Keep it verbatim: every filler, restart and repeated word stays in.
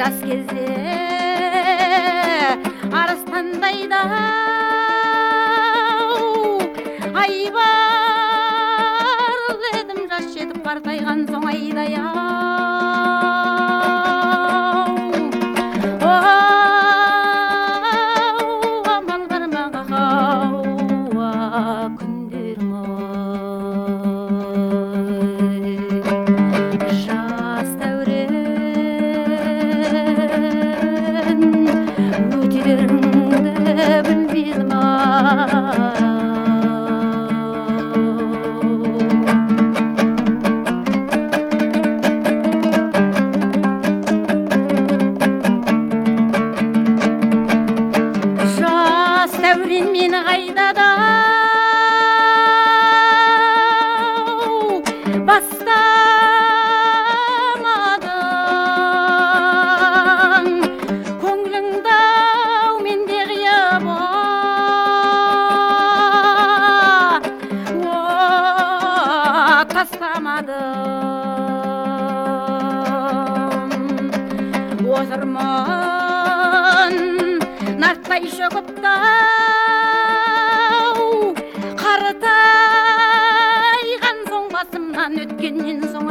жас кезде арыстандай да айбар дедім, жас жетіп қартайған соң айдай ау. Амал бар ма қауа күндерім ай, жас дәурен өтеріңді білмедім ай. Дәурен мені қайдада бастамадың, көңіліңді менде қиып тастамадым. Отырмын нарттай шөгіптау, қартайған соң басымнан өткеннен соң